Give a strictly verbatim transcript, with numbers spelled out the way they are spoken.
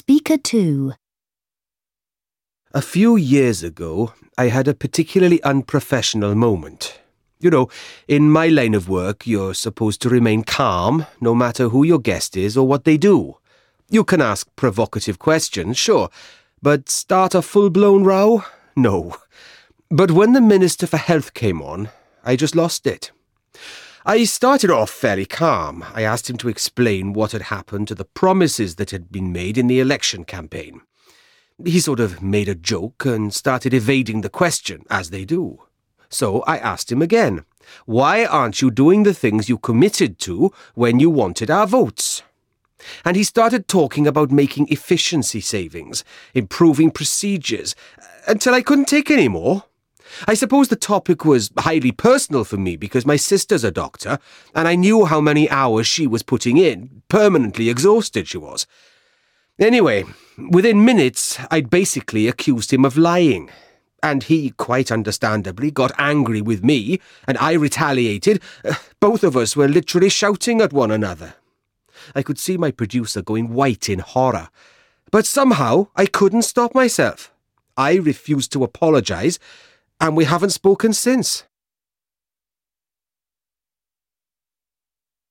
Speaker two. A few years ago, I had a particularly unprofessional moment. You know, in my line of work, you're supposed to remain calm, no matter who your guest is or what they do. You can ask provocative questions, sure, but start a full-blown row? No. But when the Minister for Health came on, I just lost it. I started off fairly calm. I asked him to explain what had happened to the promises that had been made in the election campaign. He sort of made a joke and started evading the question, as they do. So I asked him again, why aren't you doing the things you committed to when you wanted our votes? And he started talking about making efficiency savings, improving procedures, until I couldn't take any more. I suppose the topic was highly personal for me because my sister's a doctor, and I knew how many hours she was putting in, permanently exhausted she was. Anyway, within minutes, I'd basically accused him of lying. And he, quite understandably, got angry with me, and I retaliated. Both of us were literally shouting at one another. I could see my producer going white in horror. But somehow, I couldn't stop myself. I refused to apologise, and we haven't spoken since.